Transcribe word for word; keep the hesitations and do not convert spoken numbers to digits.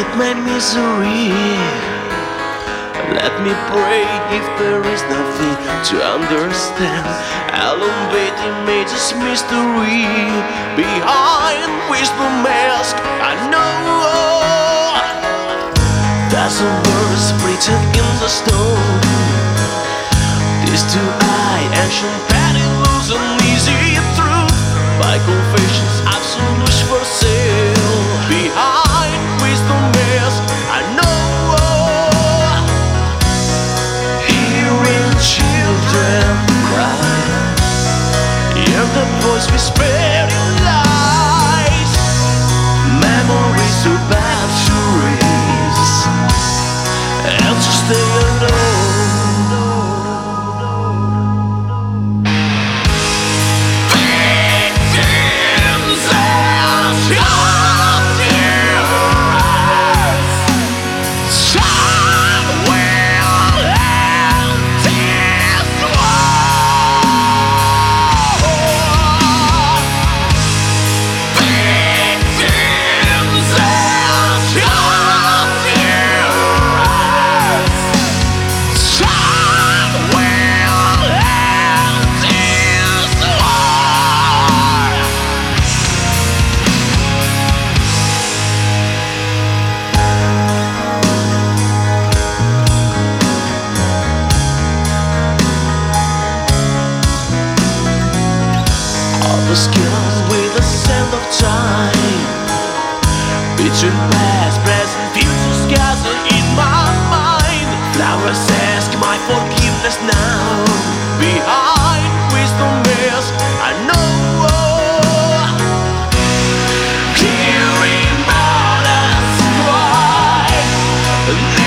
with my misery. Let me pray if there is nothing to understand. Elevate images, mystery behind wisdom mask. I know there's a words written in the stone. These two-eyed ancient petty lose an easy truth by confessions, absolutes for sale. Behind wisdom mask, I know. Hearing children cry, hear the voice whispering lies. Memories to batteries, and to stay alone. Was killed with the scent of time. Between past, present, future scattered in my mind. Flowers ask my forgiveness now. Behind wisdom mask, I know. Hearing mothers cry.